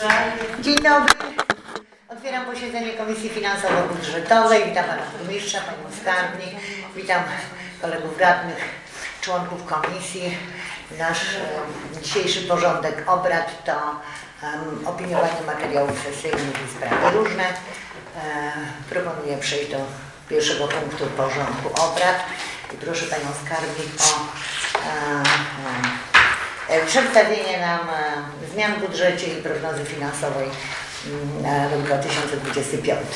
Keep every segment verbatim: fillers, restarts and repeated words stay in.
Dzień dobry. Otwieram posiedzenie Komisji Finansowo-Budżetowej. Witam Pana Burmistrza, Panią Skarbnik. Witam kolegów radnych, członków komisji. Nasz e, dzisiejszy porządek obrad to um, opiniowanie materiałów sesyjnych i sprawy różne. E, proponuję przejść do pierwszego punktu porządku obrad i proszę Panią Skarbnik o e, e, przedstawienie nam e, zmian w budżecie i prognozy finansowej na rok dwa tysiące dwudziesty piąty.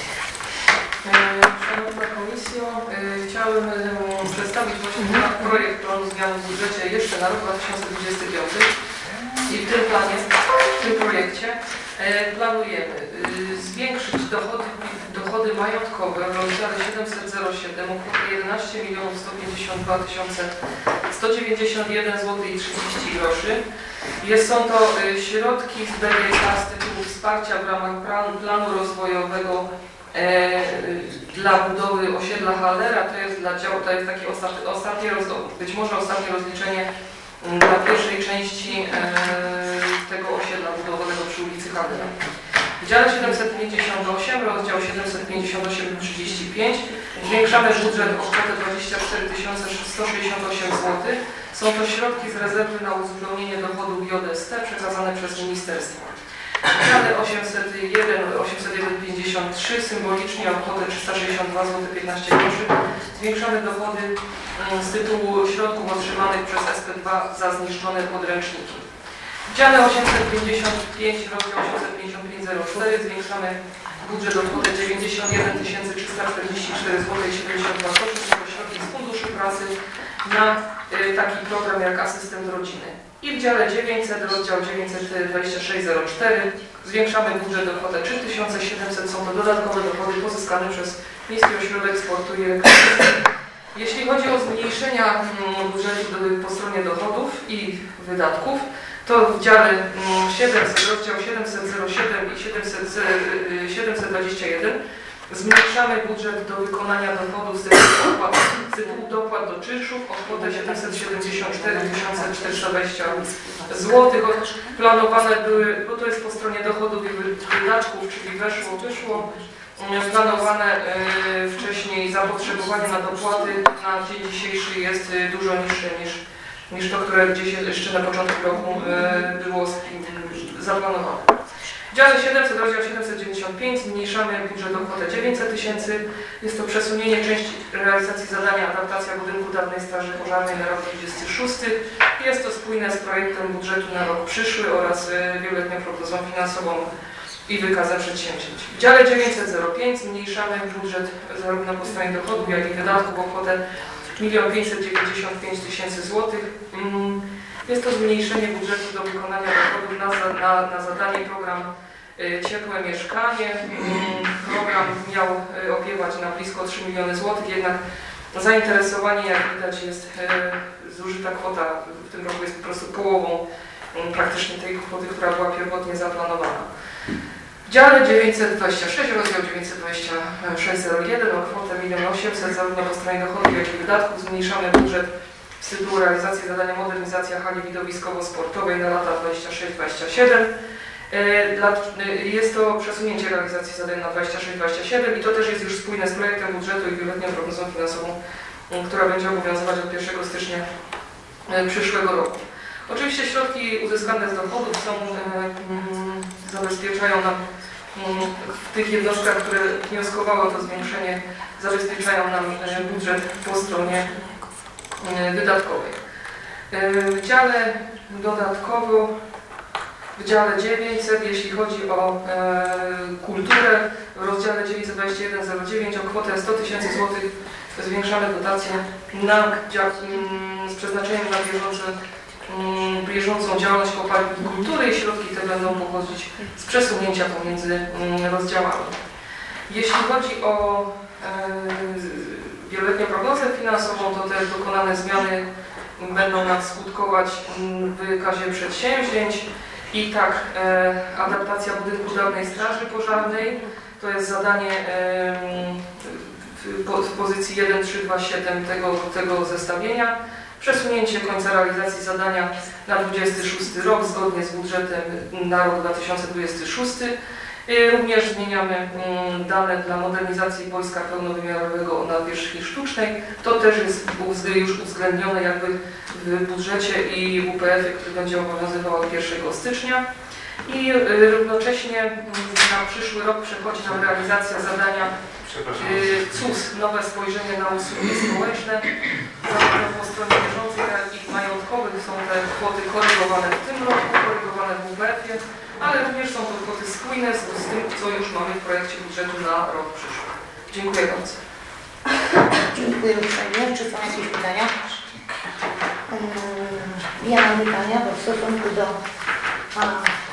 Szanowna Komisjo, chciałem przedstawić właśnie mm-hmm. projekt planu zmian w budżecie jeszcze na rok dwa tysiące dwudziesty piąty i w tym planie, w tym projekcie planujemy zwiększyć dochody, dochody majątkowe w rozdziale siedemset siedem o kwotę jedenaście milionów sto pięćdziesiąt dwa tysiące sto dziewięćdziesiąt jeden złotych i trzydzieści groszy. Jest, są to środki z B G K z tytułu wsparcia w ramach planu, planu rozwojowego e, dla budowy osiedla Hallera. To jest dla działu, to jest takie ostatnie, ostatnie być może ostatnie rozliczenie m, dla pierwszej części e, tego osiedla budowanego przy ulicy Hallera. W dziale siedemset pięćdziesiąt osiem, rozdział siedemset pięćdziesiąt osiem trzydzieści pięć zwiększamy budżet o kwotę dwadzieścia cztery tysiące sto sześćdziesiąt osiem złotych. Są to środki z rezerwy na uzupełnienie dochodów J S T przekazane przez ministerstwo. W dziale osiemset jeden pięćdziesiąt trzy symbolicznie o kwotę trzysta sześćdziesiąt dwa złotych piętnaście groszy zwiększamy dochody z tytułu środków otrzymanych przez S P dwa za zniszczone podręczniki. W dziale osiemset pięćdziesiąt pięć, rozdział osiemset pięćdziesiąt pięć zero cztery zwiększamy budżet o kwotę dziewięćdziesiąt jeden tysięcy trzysta czterdzieści cztery złotych siedemdziesiąt dwa groszy to środki z Funduszu Pracy na y, taki program jak asystent rodziny. I w dziale dziewięćset, rozdział dziewięćset dwadzieścia sześć zero cztery zwiększamy budżet o kwotę trzy tysiące siedemset. Są to dodatkowe dochody pozyskane przez Miejski Ośrodek Sportu i Rekreacji. Jeśli chodzi o zmniejszenia budżetu po stronie dochodów i wydatków, to w dziale siedemset, rozdział siedemset siedem i siedemset dwadzieścia jeden zmniejszamy budżet do wykonania dochodów z tytułu dopłat, z tytułu dopłat do czynszów o kwotę siedemset siedemdziesiąt cztery tysiące czterysta dwadzieścia złotych. Planowane były, bo to jest po stronie dochodów i wydatków, czyli weszło, wyszło. Planowane y, wcześniej zapotrzebowanie na dopłaty na dzień dzisiejszy jest y, dużo niższe niż, niż to, które gdzieś jeszcze na początku roku y, było y, zaplanowane. W dziale siedemset, rozdział siedemset dziewięćdziesiąt pięć zmniejszamy budżet o kwotę dziewięćset tysięcy. Jest to przesunięcie części realizacji zadania adaptacja budynku dawnej Straży Pożarnej na rok dwudziesty szósty. Jest to spójne z projektem budżetu na rok przyszły oraz y, wieloletnią prognozą finansową i wykazem przedsięwzięć. W dziale dziewięćset pięć zmniejszamy budżet zarówno po stronie dochodów, jak i wydatków o kwotę milion pięćset dziewięćdziesiąt pięć tysięcy złotych. Jest to zmniejszenie budżetu do wykonania dochodów na, na, na zadanie program y, Ciepłe Mieszkanie. Program miał y, opiewać na blisko trzy miliony złotych, jednak zainteresowanie, jak widać, jest y, zużyta kwota w tym roku jest po prostu połową y, praktycznie tej kwoty, która była pierwotnie zaplanowana. W dziale dziewięćset dwadzieścia sześć, rozdział dziewięćset dwadzieścia sześć zero jeden o kwotę milion osiemset zarówno po stronie dochodów, jak i wydatków zmniejszamy budżet z tytułu realizacji zadania modernizacja hali widowiskowo-sportowej na lata dwadzieścia sześć dwadzieścia siedem. Jest to przesunięcie realizacji zadań na dwadzieścia sześć dwadzieścia siedem i to też jest już spójne z projektem budżetu i wieloletnią prognozą finansową, która będzie obowiązywać od pierwszego stycznia przyszłego roku. Oczywiście środki uzyskane z dochodów są, mm, zabezpieczają nam mm, w tych jednostkach, które wnioskowały o to zwiększenie, zabezpieczają nam budżet po stronie y, wydatkowej. Y, w dziale dodatkowo, w dziale dziewięćset, jeśli chodzi o y, kulturę, w rozdziale dziewięćset dwadzieścia jeden zero dziewięć o kwotę sto tysięcy złotych zwiększamy dotację na, y, z przeznaczeniem na bieżące bieżącą działalność kopalni kultury i środki te będą pochodzić z przesunięcia pomiędzy rozdziałami. Jeśli chodzi o e, wieloletnią prognozę finansową, to te dokonane zmiany będą nam skutkować w wykazie przedsięwzięć i tak e, adaptacja budynku dawnej Straży Pożarnej to jest zadanie e, w, w pozycji jeden trzy dwa siedem tego, tego zestawienia. przesunięcie końca realizacji zadania na dwudziesty szósty rok zgodnie z budżetem na rok dwa tysiące dwudziesty szósty. Również zmieniamy dane dla modernizacji wojska pełnowymiarowego na powierzchni sztucznej. To też jest już uwzględnione jakby w budżecie i w U P F-ie, który będzie obowiązywał od pierwszego stycznia. I równocześnie na przyszły rok przechodzi nam realizacja zadania C U S, nowe spojrzenie na usługi społeczne. Zarówno po stronie bieżącej, jak i majątkowych są te kwoty korygowane w tym roku, korygowane w U P F-ie, ale również są to kwoty spójne z, z tym, co już mamy w projekcie budżetu na rok przyszły. Dziękuję bardzo. Dziękuję uprzejmie. Czy są jakieś pytania? Ja mam pytania, bo w stosunku do a,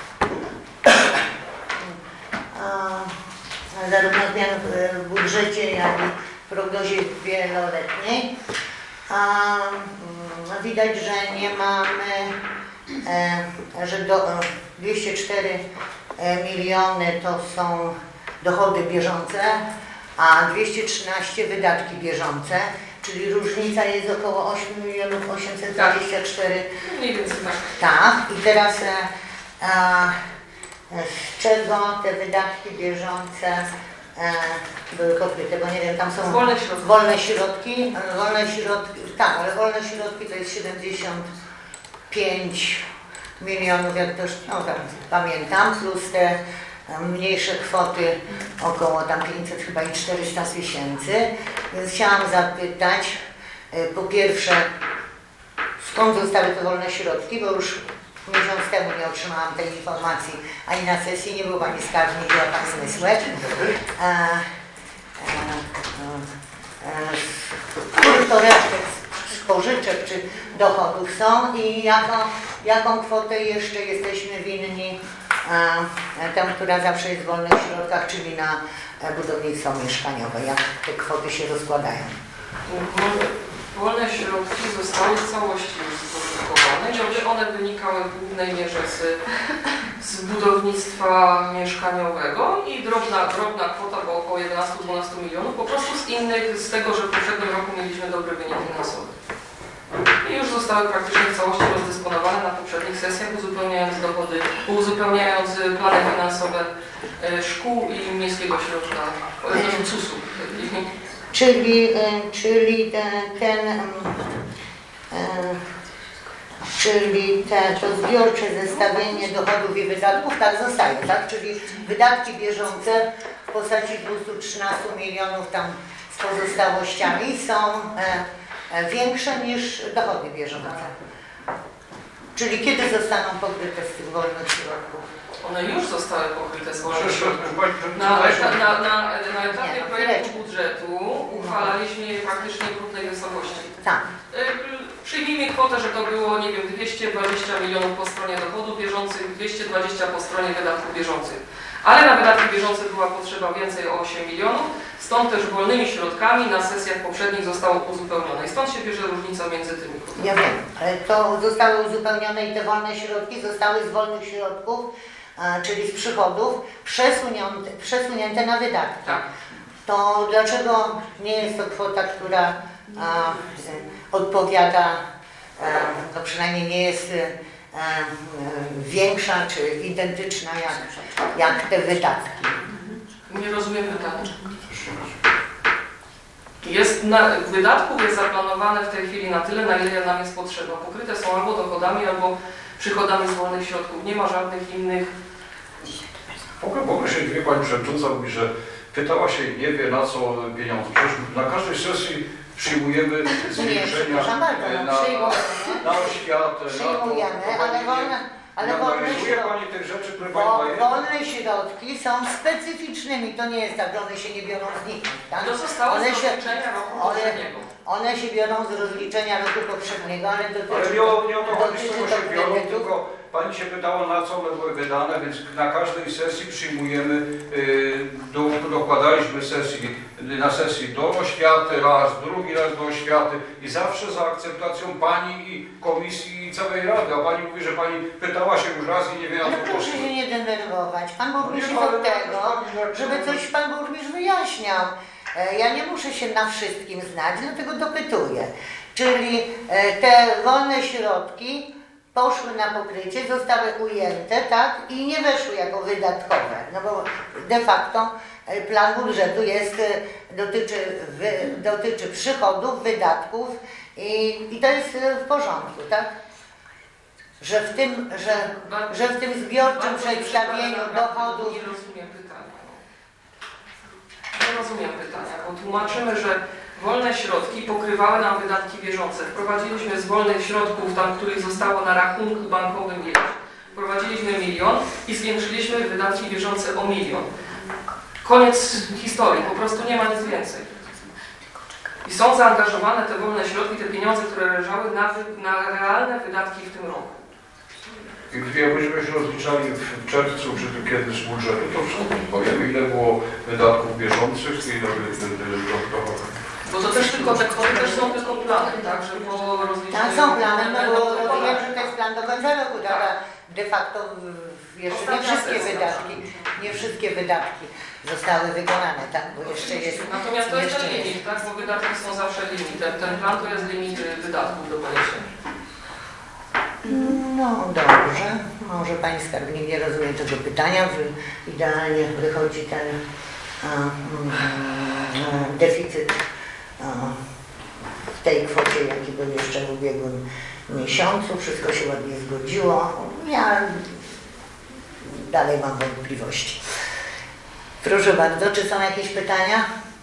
a, zarówno zmian w budżecie, jak i w prognozie wieloletniej a, widać, że nie mamy, e, że do, dwieście cztery miliony to są dochody bieżące, a dwieście trzynaście wydatki bieżące, czyli różnica jest około osiem milionów osiemset dwadzieścia cztery. Mniej więcej tak. Tak, i teraz a, z czego te wydatki bieżące e, były pokryte, bo nie wiem, tam są wolne środki. wolne środki, wolne środki, tak, ale wolne środki to jest siedemdziesiąt pięć milionów, jak też no, tam, pamiętam, plus te mniejsze kwoty, około tam pięćset chyba i czterysta tysięcy. Więc chciałam zapytać, po pierwsze, skąd zostały te wolne środki, bo już miesiąc temu nie otrzymałam tej informacji, ani na sesji nie było pani skarbnik, była pan Zmysłek. E, e, e, których to resztek z pożyczek czy dochodów są i jaką, jaką kwotę jeszcze jesteśmy winni e, tę, która zawsze jest w wolnych środkach, czyli na budownictwo mieszkaniowe, jak te kwoty się rozkładają. Wolne środki zostały w całości już spożytkowane i one wynikały w głównej mierze z, z budownictwa mieszkaniowego i drobna, drobna kwota, bo około jedenaście do dwunastu milionów, po prostu z innych, z tego, że w poprzednim roku mieliśmy dobry wynik finansowy. I już zostały praktycznie w całości rozdysponowane na poprzednich sesjach, uzupełniając dochody, uzupełniając plany finansowe szkół i miejskiego środka, znaczy C U S-u. Czyli, czyli ten, ten e, czyli te, to zbiorcze zestawienie dochodów i wydatków tak zostaje, tak? Czyli wydatki bieżące w postaci dwieście trzynaście milionów tam z pozostałościami są e, większe niż dochody bieżące. Czyli kiedy zostaną pokryte z tych wolnych środków? One już zostały pokryte z wolnych środków. Na, na, na, na etapie projektu budżetu uchwalaliśmy je praktycznie w równej wysokości. Tak. Przyjmijmy kwotę, że to było, nie wiem, dwieście dwadzieścia milionów po stronie dochodów bieżących, dwieście dwadzieścia po stronie wydatków bieżących. Ale na wydatki bieżące była potrzeba więcej o osiem milionów, stąd też wolnymi środkami na sesjach poprzednich zostało uzupełnione. I stąd się bierze różnica między tymi kwotami. Ja wiem, ale to zostały uzupełnione i te wolne środki zostały z wolnych środków, czyli z przychodów, przesunięte, przesunięte na wydatki. Tak. To dlaczego nie jest to kwota, która a, odpowiada, a, no przynajmniej nie jest a, a, większa czy identyczna jak, jak te wydatki? Nie rozumiem pytania. Jest na, wydatków jest zaplanowane w tej chwili na tyle, na ile nam jest potrzeba. Pokryte są albo dochodami, albo przychodami z wolnych środków. Nie ma żadnych innych. Mogę, mogę się, wie Pani Przewodnicząca mówi, że pytała się, nie wie na co pieniądze. Przecież na każdej sesji przyjmujemy zwiększenia nie, na, na oświatę, przyjmujemy, na to, ale wolne, ale wolne środki, Pani tych rzeczy, które Pani daje? wolne środki są specyficznymi, to nie jest tak, że one się nie biorą znikąd. Tak? To zostało one z się, rozliczenia roku one, poprzedniego. one się biorą z rozliczenia roku poprzedniego, ale dotyczy, Ale nie o, nie o to chodzi, z czego się biorą, kredytów. tylko Pani się pytała, na co one były wydane, więc na każdej sesji przyjmujemy, yy, do, dokładaliśmy sesji, na sesji do oświaty raz, drugi raz do oświaty i zawsze za akceptacją Pani i Komisji i całej Rady, a Pani mówi, że Pani pytała się już raz i nie wie na Ale co proszę poszło. się nie denerwować. Pan burmistrz No jest nie, od ale- tego, żeby coś Pan burmistrz wyjaśniał. E, Ja nie muszę się na wszystkim znać, dlatego dopytuję. Czyli e, te wolne środki poszły na pokrycie, zostały ujęte, tak, i nie weszły jako wydatkowe, no bo de facto e, plan budżetu jest, e, dotyczy, wy, dotyczy przychodów, wydatków i, i to jest e, w porządku, tak? Że w tym, że, że w tym zbiorczym przedstawieniu dochodów... Nie rozumiem pytania. Nie rozumiem pytania, bo tłumaczymy, że wolne środki pokrywały nam wydatki bieżące. Wprowadziliśmy z wolnych środków, tam których zostało na rachunku bankowym ileś. Wprowadziliśmy milion i zwiększyliśmy wydatki bieżące o milion. Koniec historii, po prostu nie ma nic więcej. I są zaangażowane te wolne środki, te pieniądze, które leżały na, wy, na realne wydatki w tym roku. I jakbyśmy się rozliczali w czerwcu, czy tu kiedy z budżetu, to wszystko powiemy, ile było wydatków bieżących i ile dochodowych. Bo to też tylko, te kwoty też są tylko plany, tak? Że po rozliczeniu... Tak, są plany, no bo rozumiem, że to jest plan do końca roku, tak? A de facto jeszcze nie wszystkie wydatki, nie wszystkie wydatki zostały wykonane, tak? Bo jeszcze jest... Natomiast to jest ten jeszcze limit, jest. tak? Bo wydatki są zawsze limitem. Ten plan to jest limit wydatków do poniesienia. No dobrze, może Pani Skarbnik nie rozumie tego pytania, wy, idealnie wychodzi ten a, mm, a, deficyt a, w tej kwocie, jaki był jeszcze w ubiegłym miesiącu, wszystko się ładnie zgodziło. Ja dalej mam wątpliwości. Proszę bardzo, czy są jakieś pytania?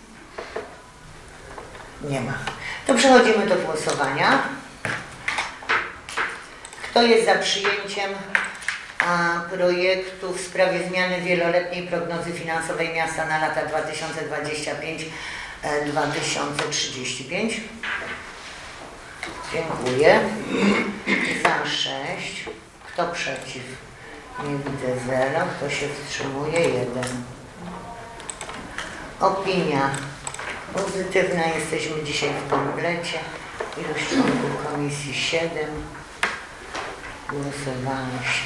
Nie ma. To przechodzimy do głosowania. Kto jest za przyjęciem a, projektu w sprawie zmiany wieloletniej prognozy finansowej miasta na lata dwa tysiące dwudziesty piąty do dwa tysiące trzydziestego piątego? Dziękuję. Za sześć. Kto przeciw? Nie widzę zero. Kto się wstrzymuje? jeden. Opinia pozytywna. Jesteśmy dzisiaj w komplecie. Ilość członków komisji siedem. Głosowałeś.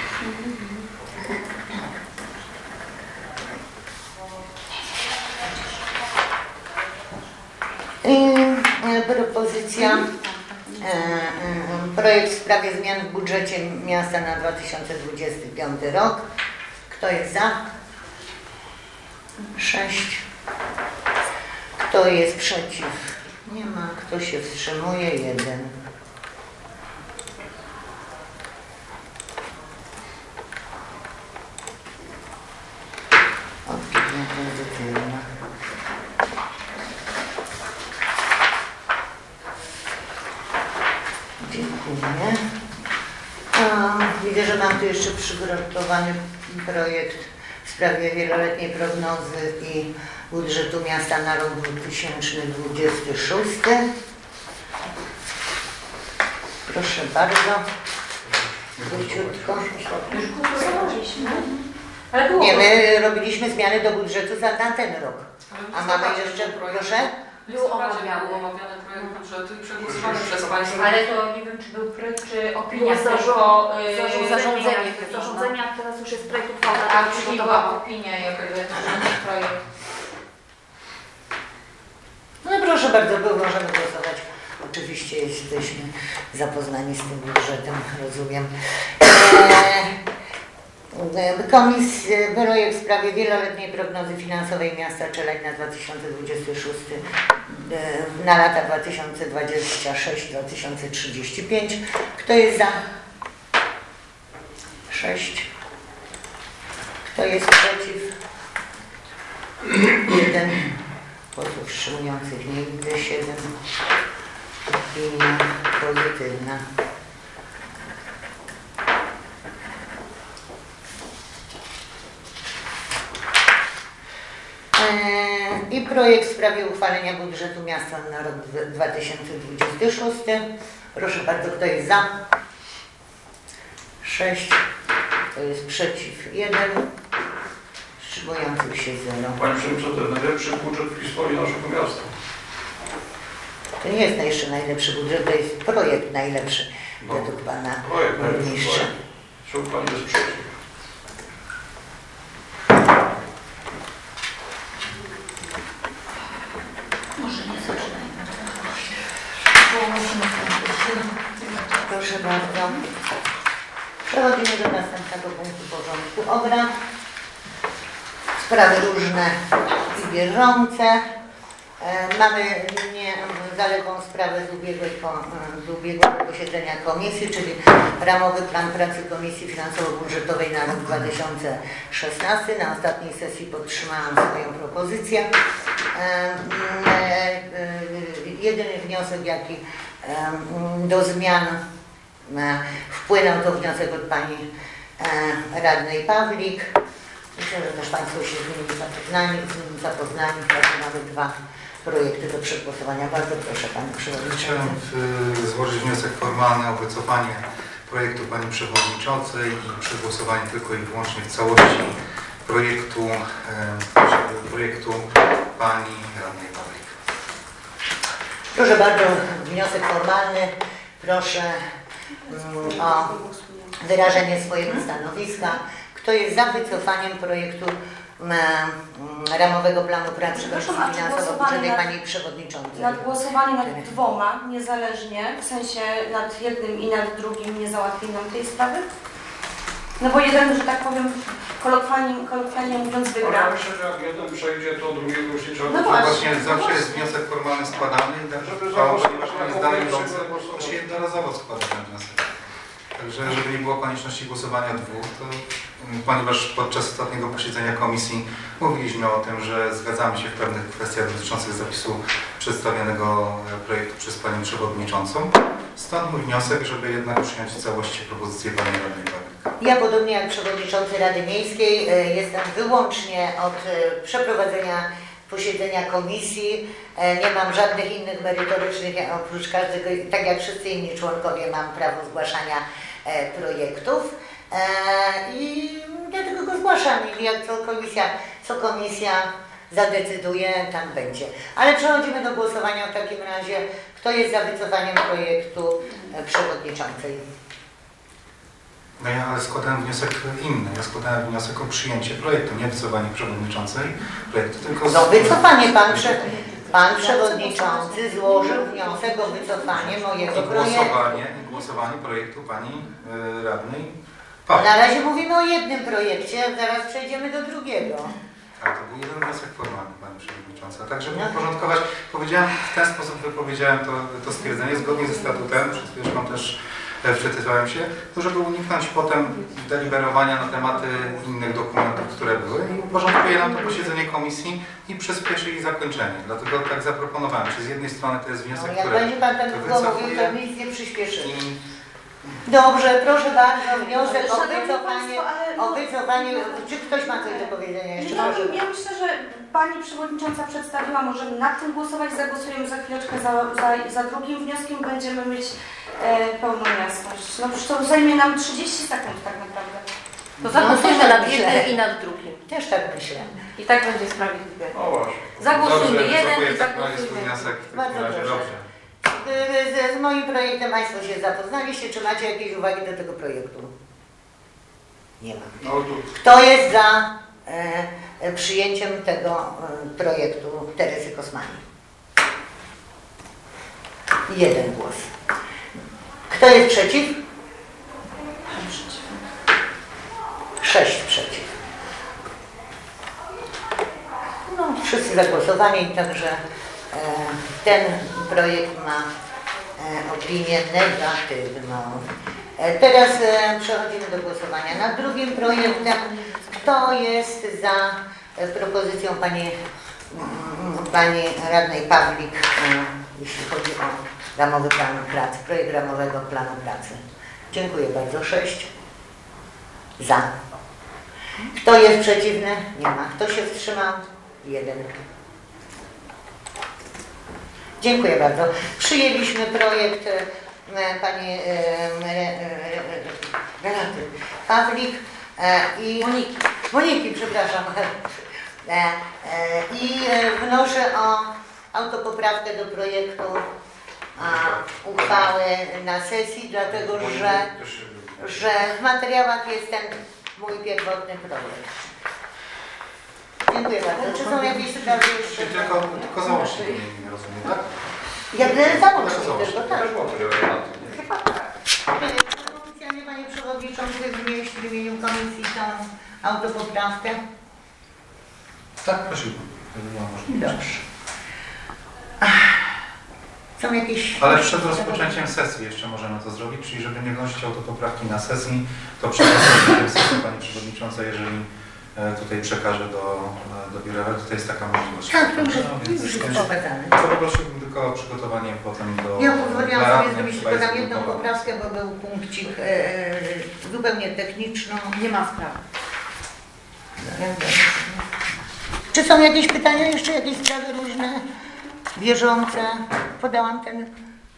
I e, propozycja, e, e, projekt w sprawie zmian w budżecie miasta na dwa tysiące dwudziesty piąty rok. Kto jest za? sześć. Kto jest przeciw? Nie ma. Kto się wstrzymuje? jeden. Opinia pozytywna. Dziękuję. A, widzę, że mam tu jeszcze przygotowany projekt w sprawie wieloletniej prognozy i budżetu miasta na rok dwa tysiące dwudziesty szósty. Proszę bardzo. Króciutko. Nie, my robiliśmy zmiany do budżetu za na ten rok. A mamy jeszcze, proszę? Był omawiany. Był omawiany projekt budżetu i przegłosowany przez Państwa. Ale to nie wiem, czy był projekt, czy opinia, Było zarząd- tylko zarządzenie, zarządzenie. zarządzenia, a teraz już jest projekt uchwały, A tak czyli przygotowała. była opinia, jakby ten projekt. No proszę bardzo, był, możemy głosować. Oczywiście jesteśmy zapoznani z tym budżetem, rozumiem. Eee, Komis, projekt w sprawie wieloletniej prognozy finansowej miasta Czeladź na dwa tysiące dwudziesty szósty e, na lata dwa tysiące dwudziesty szósty do dwa tysiące trzydziestego piątego. Kto jest za? sześć. Kto jest przeciw? jeden. Posłów wstrzymujących nie widzę. siedem. Opinia pozytywna. I projekt w sprawie uchwalenia budżetu miasta na rok dwa tysiące dwudziesty szósty. Proszę bardzo, kto jest za? sześć. Kto jest przeciw? jeden. Wstrzymujących się zero. Panie Przewodniczący, to jest najlepszy budżet w historii naszego miasta. To nie jest jeszcze najlepszy budżet, to jest projekt najlepszy No, według Pana projekt najlepszy Burmistrza. projekt. Czemu Pani jest przeciw? Może nie zaczynajmy. Przechodzimy do następnego punktu porządku obrad. Sprawy różne i bieżące. E, mamy nie zaległą sprawę z ubiegłego, z ubiegłego posiedzenia komisji, czyli ramowy plan pracy Komisji Finansowo-Budżetowej na rok dwa tysiące szesnasty. Na ostatniej sesji podtrzymałam swoją propozycję. E, e, e, jedyny wniosek, jaki e, do zmian e, wpłynął, to wniosek od pani e, radnej Pawlik. Myślę, że też Państwo się z nimi zapoznali, z nimi zapoznali, takie mamy dwa projekty do przegłosowania. Bardzo proszę Pani Przewodniczący. Chciałem y, złożyć wniosek formalny o wycofanie projektu Pani Przewodniczącej i przegłosowanie tylko i wyłącznie w całości projektu, y, projektu Pani Radnej Pawlik. Proszę bardzo, wniosek formalny. Proszę mm, o wyrażenie swojego stanowiska. Kto jest za wycofaniem projektu mm, ramowego planu pracy Komisji Finansowo-Budżetowej Pani Przewodniczącej? Nad głosowanie nad dwoma, niezależnie, w sensie nad jednym i nad drugim nie załatwiono tej sprawy? No bo jeden, że tak powiem, kolokwialnie, kolokwialnie mówiąc, Ja wygra. myślę, że jak jeden przejdzie, to drugiego już nie trzeba. No To właśnie. właśnie zawsze jest wniosek formalny składany i tak, Żeby żeby zagłosować ponieważ na on jest komisji, dalej zagłosować. to się jednorazowo składa ten wniosek. Także żeby nie było konieczności głosowania dwóch, to mm, ponieważ podczas ostatniego posiedzenia komisji mówiliśmy o tym, że zgadzamy się w pewnych kwestiach dotyczących zapisu przedstawionego projektu przez Panią Przewodniczącą. Stąd mój wniosek, żeby jednak przyjąć w całości propozycję Pani Radnej Pawlik. Ja, podobnie jak Przewodniczący Rady Miejskiej, e, jestem wyłącznie od e, przeprowadzenia posiedzenia komisji. E, Nie mam żadnych innych merytorycznych, ja oprócz każdego, tak jak wszyscy inni członkowie, mam prawo zgłaszania e, projektów. E, I dlatego go zgłaszam i jak co komisja, co komisja zadecyduje, tam będzie. Ale przechodzimy do głosowania w takim razie. Kto jest za wycofaniem projektu e, przewodniczącej? No ja ale składałem wniosek inny. Ja składałem wniosek o przyjęcie projektu, nie wycofanie przewodniczącej projektu, tylko... No wycofanie, pan, prze, pan przewodniczący złożył wniosek o wycofanie mojego I projektu. głosowanie, i głosowanie projektu Pani y, Radnej Pawlik. Na razie mówimy o jednym projekcie, zaraz przejdziemy do drugiego. Tak, to był jeden wniosek formalny, Pani Przewodnicząca. Tak, żeby No. uporządkować, powiedziałem, w ten sposób wypowiedziałem to, to stwierdzenie, zgodnie ze statutem, przed chwileczką też e, wczytywałem się, to żeby uniknąć potem deliberowania na tematy innych dokumentów, które były i uporządkuje nam to posiedzenie komisji i przyspieszy ich zakończenie. Dlatego tak zaproponowałem, że z jednej strony to jest No, wniosek, jak który będzie pan tak to długo mówił, wycofuje to nic nie przyspieszy. i Dobrze, proszę bardzo, wniosek o Szanowni wycofanie, Państwo, ale o no- wycofanie, czy ktoś ma coś do powiedzenia jeszcze? No, Proszę. ja myślę, że Pani Przewodnicząca przedstawiła, możemy nad tym głosować, zagłosujemy za chwileczkę za, za, za drugim wnioskiem, będziemy mieć e, pełną jasność. No przecież to zajmie nam trzydzieści sekund tak naprawdę. To No, zagłosujmy też tak nad myślę. jednym i nad drugim. Też tak myślę. I tak będzie sprawiedliwie. No właśnie. Zagłosujmy Dobrze, jeden wycofuję i w takim razie swój zagłosujmy. wniosek w Bardzo takim razie. proszę. Dobrze. Z, z moim projektem Państwo się zapoznaliście, czy macie jakieś uwagi do tego projektu? Nie ma. No tu Kto jest za e, przyjęciem tego e, projektu Teresy Kosmani? Jeden głos. Kto jest przeciw? Sześć przeciw. No, wszyscy zagłosowali, także e, ten projekt ma e, opinię negatywną. E, teraz e, przechodzimy do głosowania nad drugim projektem. Kto jest za e, propozycją pani, mm, pani radnej Pawlik, e, jeśli chodzi o ramowy plan pracy, projekt ramowego planu pracy? Dziękuję bardzo. Sześć. Za. Kto jest przeciwny? Nie ma. Kto się wstrzymał? Jeden. Dziękuję bardzo. Przyjęliśmy projekt e, pani e, e, e, Renaty Pawlik e, i Moniki. Moniki, przepraszam. E, e, I e, wnoszę o autopoprawkę do projektu a, uchwały na sesji, dlatego że, że w materiałach jest ten mój pierwotny projekt. Dziękuję bardzo. Czy są jakieś sprawy jeszcze? Czyli tylko, tylko załącznik, nie, nie rozumiem, tak? Jak załącznik Załącznik. tylko, tak. też było tyle razy. Chyba tak. Panie Przewodniczący, wnieść w imieniu Komisji tą autopoprawkę? Tak, prosiłbym. Gdyby była możliwość. Dobrze. Są jakieś... Ale przed rozpoczęciem sesji jeszcze możemy to zrobić, czyli żeby nie wnosić autopoprawki na sesji, to przed rozpoczęciem sesji Pani Przewodnicząca, jeżeli e, tutaj przekaże do, e, do biura, to jest taka możliwość. Tak, dobrze, No, już więc jest więc- pokazane. to poprosiłbym tylko o przygotowanie potem do... Ja dla pozwoliłam sobie radnych, zrobić chyba tylko jest tam jedną gotowa. poprawkę, bo był punkcik e, zupełnie techniczny. Nie ma sprawy. Czy są jakieś pytania, jeszcze jakieś sprawy różne, bieżące? Podałam ten...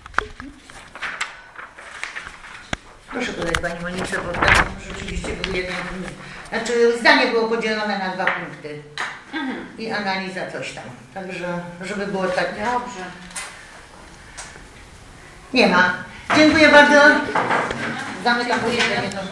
Proszę podać Pani Monice, bo tam rzeczywiście był jeden... Znaczy zdanie było podzielone na dwa punkty. I analiza coś tam. Także, żeby było tak... Dobrze. Nie ma. Dziękuję bardzo. Zamykam posiedzenie.